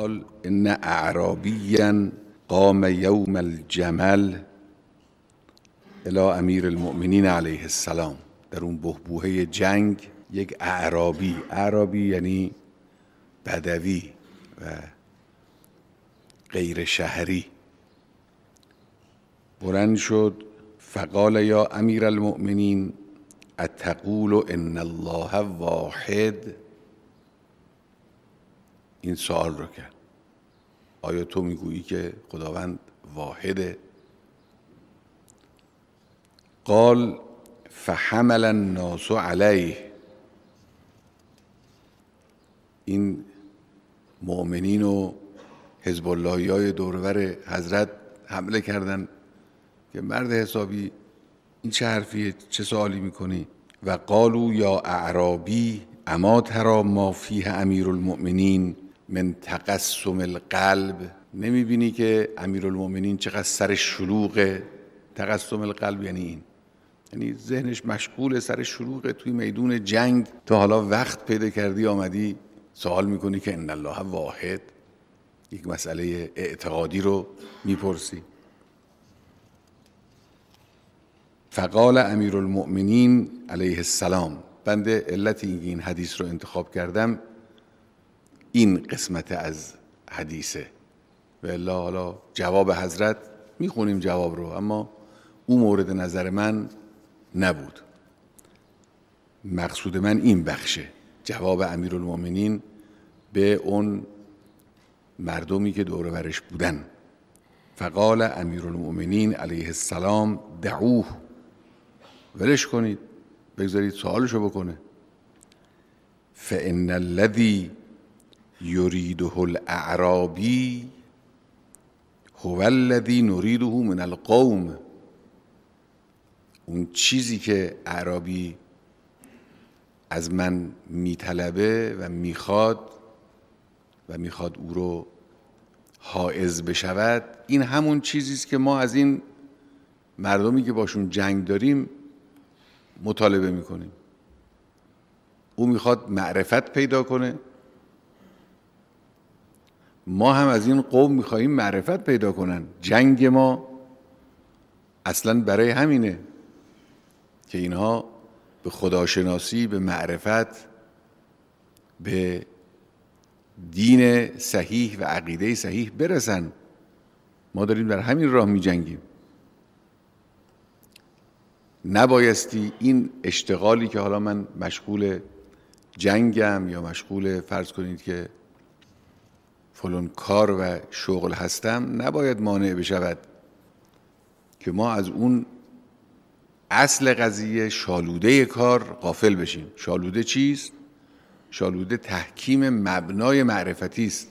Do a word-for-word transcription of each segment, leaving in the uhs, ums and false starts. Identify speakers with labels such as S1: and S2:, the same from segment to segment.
S1: قال ان اعرابیا قام یوم الجمل الی امیر المؤمنین علیه السلام. در اون بحبوحه جنگ یک اعرابی، اعرابی یعنی بدوی و غیر شهری، بلند شد فقال یا امیر المؤمنین اتقول ان الله واحد. این سوال رو کرد، آیا تو میگویی که خداوند واحده؟ قال فحمل الناس علیه. این مؤمنین و حزب اللهی های دورور حضرت حمله کردن که مرد حسابی این چه حرفیه، چه سوالی میکنی؟ و قالوا یا اعرابی اما ترى ما فیه امیر المؤمنین من تقسم القلب. نمیبینی که امیر المؤمنین چقدر سر شلوغه؟ تقسم القلب یعنی این، یعنی ذهنش مشغول، سر شلوغه، توی میدون جنگ تا حالا وقت پیدا کردی آمدی سوال میکنی که ان الله واحد، یک مسئله اعتقادی رو میپرسی. فقال امیر المؤمنین علیه السلام. بنده علت این حدیث رو انتخاب کردم این قسمت از حدیثه، و الا حالا جواب حضرت میخونیم جواب رو، اما اون مورد نظر من نبود. مقصود من این بخشه، جواب امیر المؤمنین به اون مردمی که دور برش بودن. فقال امیر المؤمنین علیه السلام دعوه، ولش کنید، بگذارید سوالشو بکنه. فان الذی یریده الاعرابی هو الذی نریده من القوم. اون چیزی که اعرابی از من میطلبه و میخواد و میخواد او رو حائز بشود، این همون چیزیست که ما از این مردمی که باشون جنگ داریم مطالبه میکنیم. او میخواد معرفت پیدا کنه، ما هم از این قوم میخواییم معرفت پیدا کنن. جنگ ما اصلا برای همینه که اینها به خداشناسی، به معرفت، به دین صحیح و عقیده صحیح برسن. ما داریم در همین راه می جنگیم. نبایستی این اشتغالی که حالا من مشغول جنگم یا مشغول فرض کنید که فلان کار و شغل هستم، نباید مانع بشود که ما از اون اصل قضیه، شالوده کار غافل بشیم. شالوده چیست؟ شالوده تحکیم مبنای معرفتی است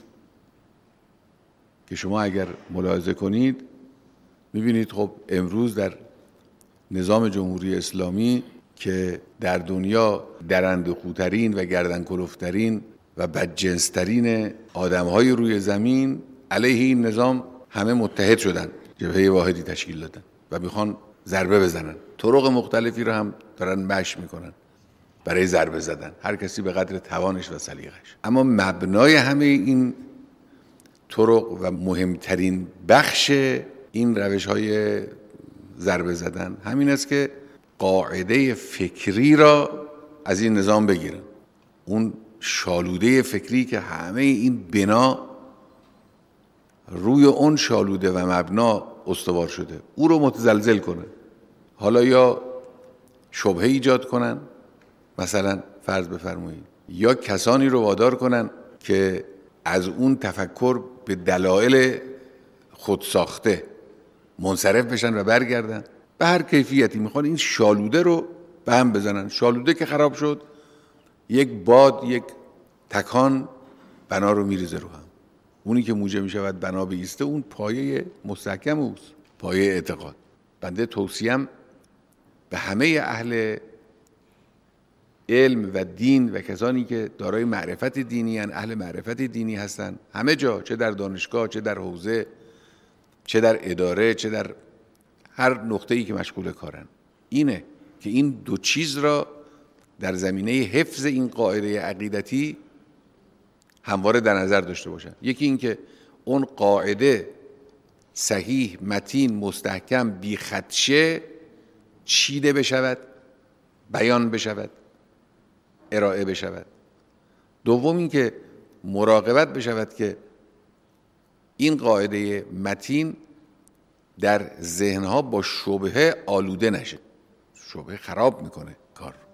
S1: که شما اگر ملاحظه کنید میبینید خب امروز در نظام جمهوری اسلامی که در دنیا درندخوترین و گردنکلفترین و بدجنسترین آدمهای روی زمین علیه این نظام همه متحد شدن، جبهه واحدی تشکیل دادن و میخوان ضربه بزنن. طرق مختلفی رو هم دارن مشق میکنن برای ضربه زدن، هر کسی به قدر توانش و سلیقش. اما مبنای همه این طرق و مهمترین بخش این روش های ضربه زدن همین است که قاعده فکری را از این نظام بگیرن. اون شالوده فکری که همه این بنا روی اون شالوده و مبنا استوار شده، او رو متزلزل کنه. حالا یا شبهه ایجاد کنن، مثلا فرض بفرمایید، یا کسانی رو وادار کنن که از اون تفکر به دلایل خودساخته منصرف بشن و برگردن. به هر کیفیتی میخوان این شالوده رو به هم بزنن. شالوده که خراب شد، یک باد، یک تکان بنا رو میریزه رو هم. اونی که موجب میشود بنا بایسته، اون پایه مستحکم اوست، پایه اعتقاد. بنده توصیم به همه اهل علم و دین و کسانی که دارای معرفت دینی هستند، اهل معرفت دینی هستند، همه جا، چه در دانشگاه، چه در حوزه، چه در اداره، چه در هر نقطه‌ای که مشغول کارن، اینه که این دو چیز را در زمینه حفظ این قاعده عقیدتی همواره در نظر داشته باشن. یکی این که اون قاعده صحیح، متین، مستحکم، بی خدشه چیده بشود، بیان بشود، ارائه بشود. دوم این که مراقبت بشود که این قاعده متین در ذهنها با شبهه آلوده نشه. شبهه خراب میکنه کار.